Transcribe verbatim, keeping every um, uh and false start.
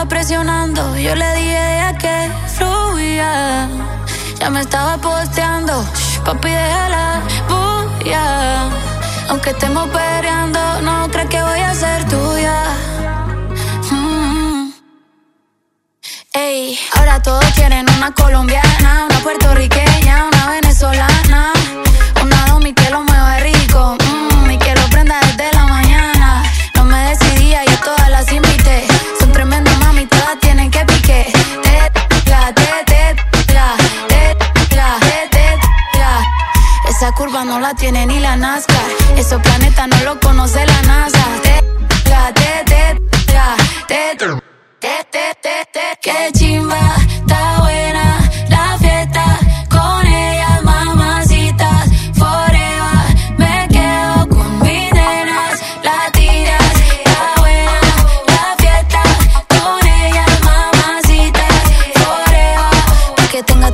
estaba presionando, yo le dije a que fluya. Ya me estaba posteando, papi déjala bulla. Aunque estemos peleando, no crees que voy a ser tuya. mm. Ey, ahora todos quieren una colombiana, una puertorriqueña, una venezolana, una domi que lo mueva rico, mm, y que lo prenda desde la mañana. No me decidía, yo todas las invité. Son tremendas mami, todas tienen que pique. Tetla, tetla, tetla, tetla. Esa curva no la tiene ni la NASCAR. Esos planetas no lo conoce la NASA. Tetla, tetla, tetla. Qué chimba, está buena la fiesta con ellas, mamacitas, forever. Me quedo con mis nenas, latinas. Está buena la fiesta con ellas, mamacitas, forever. Pa' que tenga